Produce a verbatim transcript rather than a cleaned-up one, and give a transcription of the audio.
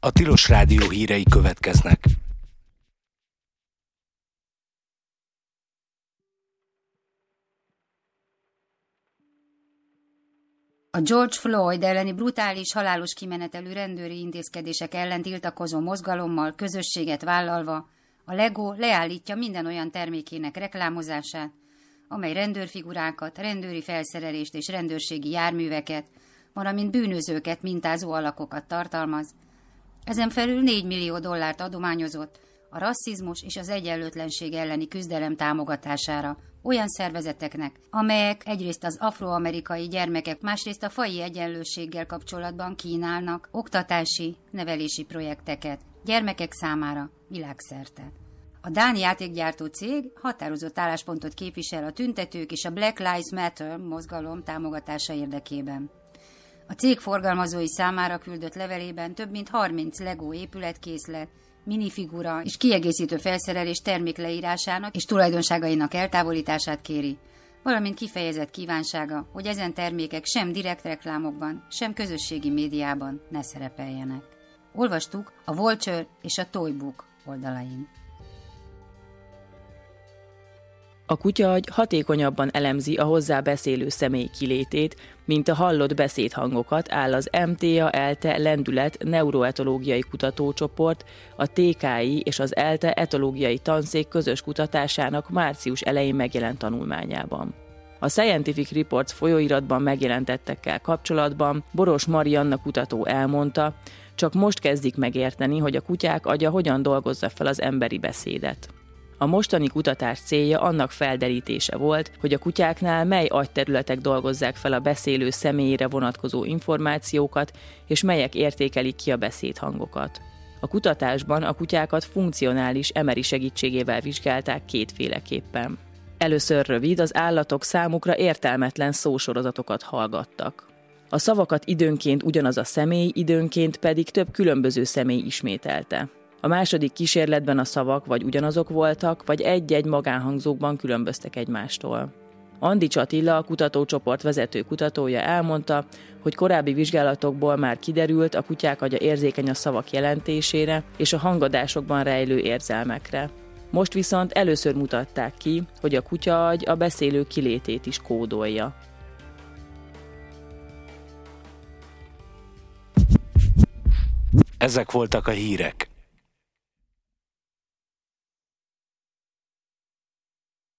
A Tilos Rádió hírei következnek. A George Floyd elleni brutális, halálos kimenetelű rendőri intézkedések ellen tiltakozó mozgalommal közösséget vállalva a Lego leállítja minden olyan termékének reklámozását, amely rendőrfigurákat, rendőri felszerelést és rendőrségi járműveket, valamint bűnözőket mintázó alakokat tartalmaz. Ezen felül négy millió dollárt adományozott a rasszizmus és az egyenlőtlenség elleni küzdelem támogatására olyan szervezeteknek, amelyek egyrészt az afroamerikai gyermekek, másrészt a faji egyenlőséggel kapcsolatban kínálnak oktatási, nevelési projekteket gyermekek számára világszerte. A dán játékgyártó cég határozott álláspontot képvisel a tüntetők és a Black Lives Matter mozgalom támogatása érdekében. A cég forgalmazói számára küldött levelében több mint harminc Lego épületkészlet, minifigura és kiegészítő felszerelés termékleírásának és tulajdonságainak eltávolítását kéri, valamint kifejezett kívánsága, hogy ezen termékek sem direkt reklámokban, sem közösségi médiában ne szerepeljenek. Olvastuk a Vulture és a Toy Book oldalain. A kutyagy hatékonyabban elemzi a hozzá beszélő személy kilétét, mint a hallott beszédhangokat, áll az em té á ELTE Lendület neuroetológiai kutatócsoport, a té ká i és az ELTE etológiai tanszék közös kutatásának március elején megjelent tanulmányában. A Scientific Reports folyóiratban megjelentettekkel kapcsolatban Boros Marianna kutató elmondta, csak most kezdik megérteni, hogy a kutyák agya hogyan dolgozza fel az emberi beszédet. A mostani kutatás célja annak felderítése volt, hogy a kutyáknál mely agyterületek dolgozzák fel a beszélő személyére vonatkozó információkat, és melyek értékelik ki a beszédhangokat. A kutatásban a kutyákat funkcionális em er i segítségével vizsgálták kétféleképpen. Először rövid, az állatok számukra értelmetlen szósorozatokat hallgattak. A szavakat időnként ugyanaz a személy, időnként pedig több különböző személy ismételte. A második kísérletben a szavak vagy ugyanazok voltak, vagy egy-egy magánhangzókban különböztek egymástól. Andics Attila, a kutatócsoport vezető kutatója elmondta, hogy korábbi vizsgálatokból már kiderült, a kutyák agya érzékeny a szavak jelentésére és a hangadásokban rejlő érzelmekre. Most viszont először mutatták ki, hogy a kutyaagy a beszélő kilétét is kódolja. Ezek voltak a hírek.